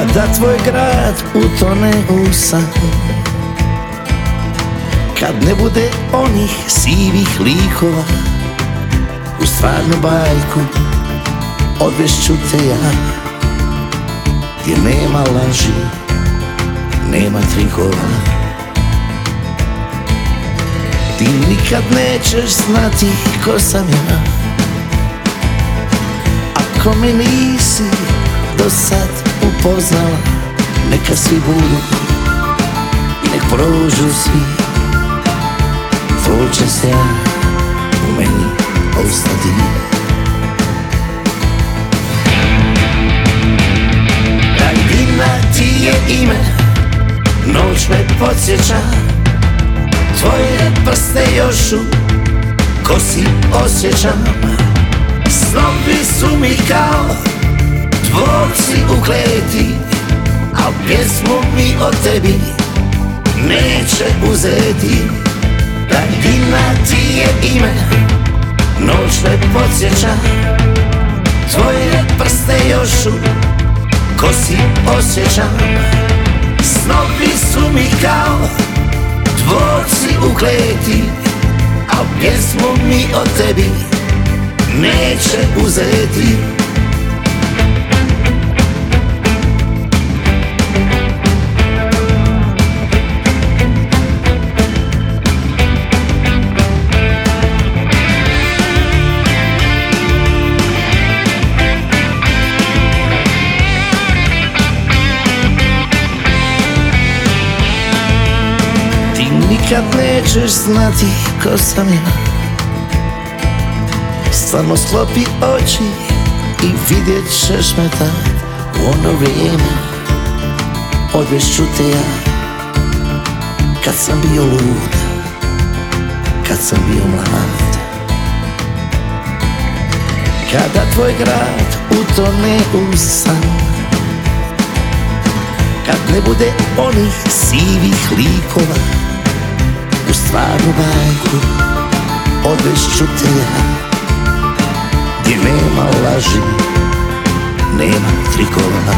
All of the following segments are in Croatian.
Kada tvoj grad utone u san, kad ne bude onih sivih likova, u stvarnu bajku odvešću te ja, gdje nema laži, nema trikova. Ti nikad nećeš znati ko sam ja, ako me nisi do sad upoznala. Neka svi budu i nek prođu svi, tvoj će se ja u meni ostati. Dragina ti je ime, noć me podsjeća, tvoje prste još u kosi osjećam. Snovi su mi kao dvorci u kleti, a pjesmu mi od tebi neće uzeti. Dragina ti je ime, noć me podsjeća, tvoje prste još u kosi osjećam. Snovi su mi kao dvorci u kleti, a pjesmu mi od tebi neće uzeti. Nikad nećeš znati ko sam ja, samo sklopi oči i vidjet ćeš me tad. U ono vrijeme odvešću te ja, kad sam bio lud, kad sam bio mlad. Kada tvoj grad utone u san, kad ne bude onih sivih likova, u stvarnu bajku odvešću te ja, gdje nema laži, nema trikova.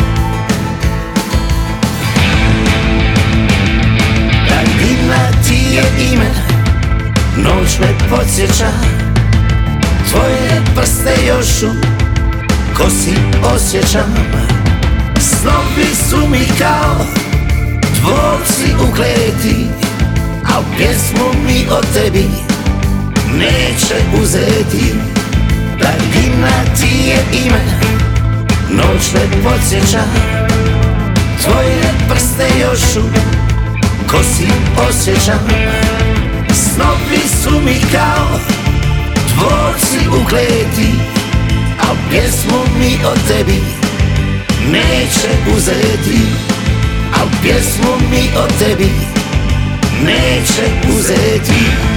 Dragina ti je ime, noć me podsjeća, tvoje prste još u kosi osjećam. Snovi su mi kao dvorci u kleti, a pjesmu mi od tebi neće uzeti. Dragina ti je ime, noć me podsjeća, tvoje prste još u kosi osjećam. Snovi su mi kao dvorci u kleti, a pjesmu mi od tebi neće uzeti. A pjesmu mi od tebi neće uzeti.